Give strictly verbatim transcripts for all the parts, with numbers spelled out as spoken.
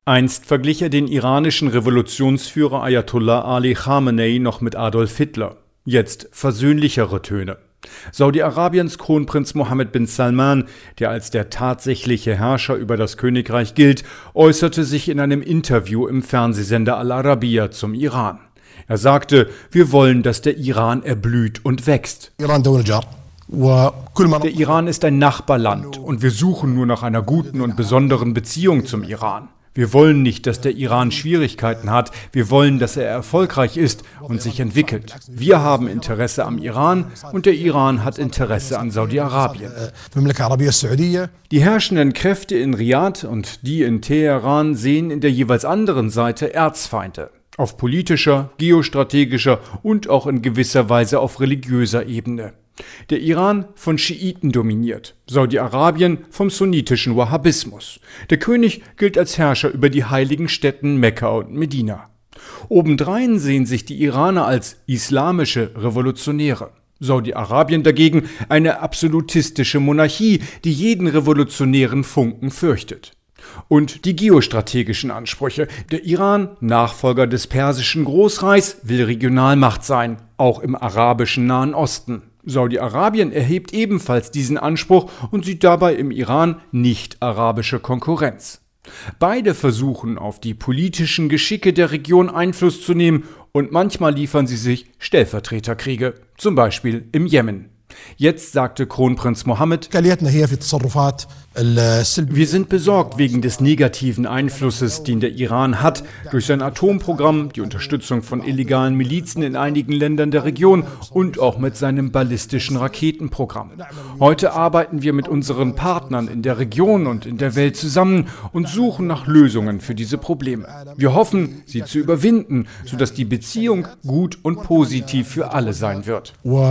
Einst verglich er den iranischen Revolutionsführer Ayatollah Ali Khamenei noch mit Adolf Hitler. Jetzt versöhnlichere Töne. Saudi-Arabiens Kronprinz Mohammed bin Salman, der als der tatsächliche Herrscher über das Königreich gilt, äußerte sich in einem Interview im Fernsehsender Al Arabiya zum Iran. Er sagte, wir wollen, dass der Iran erblüht und wächst. Der Iran ist ein Nachbarland und wir suchen nur nach einer guten und besonderen Beziehung zum Iran. Wir wollen nicht, dass der Iran Schwierigkeiten hat. Wir wollen, dass er erfolgreich ist und sich entwickelt. Wir haben Interesse am Iran und der Iran hat Interesse an Saudi-Arabien. Die herrschenden Kräfte in Riad und die in Teheran sehen in der jeweils anderen Seite Erzfeinde. Auf politischer, geostrategischer und auch in gewisser Weise auf religiöser Ebene. Der Iran von Schiiten dominiert, Saudi-Arabien vom sunnitischen Wahhabismus. Der König gilt als Herrscher über die heiligen Städten Mekka und Medina. Obendrein sehen sich die Iraner als islamische Revolutionäre. Saudi-Arabien dagegen eine absolutistische Monarchie, die jeden revolutionären Funken fürchtet. Und die geostrategischen Ansprüche. Der Iran, Nachfolger des persischen Großreichs, will Regionalmacht sein, auch im arabischen Nahen Osten. Saudi-Arabien erhebt ebenfalls diesen Anspruch und sieht dabei im Iran nicht arabische Konkurrenz. Beide versuchen, auf die politischen Geschicke der Region Einfluss zu nehmen und manchmal liefern sie sich Stellvertreterkriege, zum Beispiel im Jemen. Jetzt sagte Kronprinz Mohammed, wir sind besorgt wegen des negativen Einflusses, den der Iran hat, durch sein Atomprogramm, die Unterstützung von illegalen Milizen in einigen Ländern der Region und auch mit seinem ballistischen Raketenprogramm. Heute arbeiten wir mit unseren Partnern in der Region und in der Welt zusammen und suchen nach Lösungen für diese Probleme. Wir hoffen, sie zu überwinden, sodass die Beziehung gut und positiv für alle sein wird.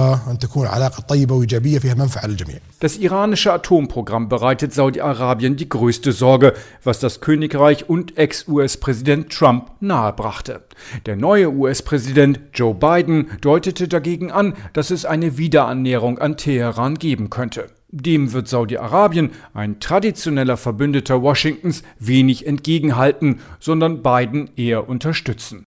Das iranische Atomprogramm bereitet Saudi-Arabien die größte Sorge, was das Königreich und Ex-U S-Präsident Trump nahebrachte. Der neue U S-Präsident Joe Biden deutete dagegen an, dass es eine Wiederannäherung an Teheran geben könnte. Dem wird Saudi-Arabien, ein traditioneller Verbündeter Washingtons, wenig entgegenhalten, sondern Biden eher unterstützen.